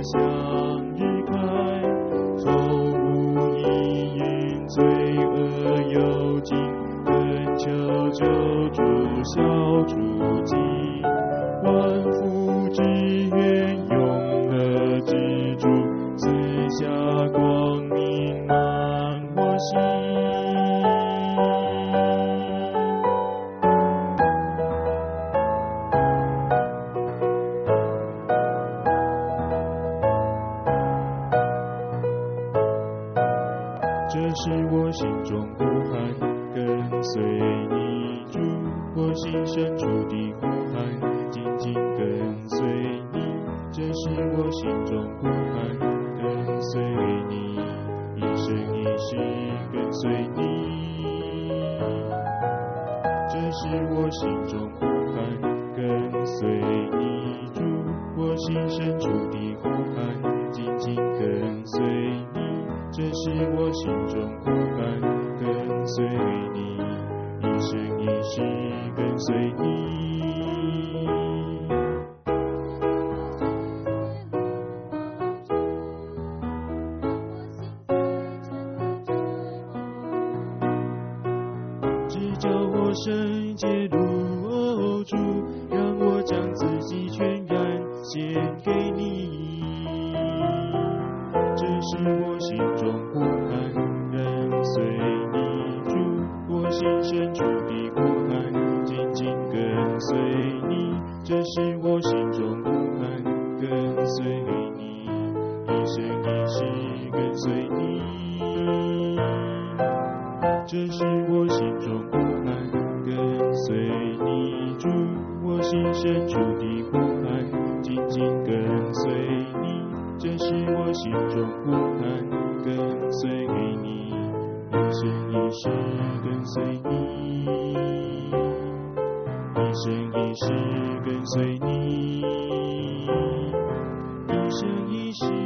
向日开，从无一因罪恶有尽，恳求救主消除尽，万福之源永乐之主，赐下光明满我心。这是我心中呼喊，跟随你主，我心深处的呼喊，紧紧跟随你。这是我心中呼喊，跟随你，一生一世跟随你。这是我心中呼喊，跟随你主，我心深处的呼喊，紧紧跟随你。这是我心中呼喊，跟随你，一生一世跟随你。只叫我圣洁如主，让我将自己全然献给你。这是我心中呼喊，跟随你主，我心深处的呼喊，紧紧跟随你。这是我心中呼喊，跟随你，一生一世跟随你。这是我心中呼喊，跟随你主，我心深处的呼喊，紧紧跟随你。这是我心中呼喊，跟随你，一生一世跟随你，一生一世跟随你，一生一世。